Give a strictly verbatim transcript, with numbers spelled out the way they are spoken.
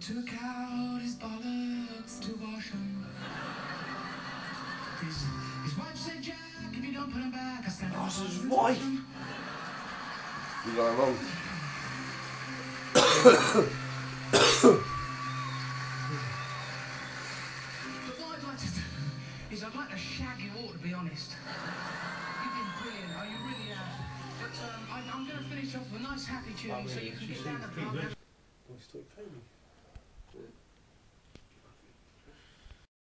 took out his bollocks to wash 'em. His, his wife said, Jack, if you don't put him back, I stand That's up. his wife. You got it wrong. But what I'd like to do is I'd like to shag you all, to be honest. You've been brilliant, oh, you really have. But um, I, I'm going to finish off with a nice happy tune so you can get down the pub. Let's talk baby.